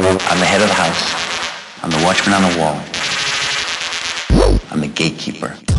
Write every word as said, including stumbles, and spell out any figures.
I'm the head of the house. I'm the watchman on the wall. I'm the gatekeeper.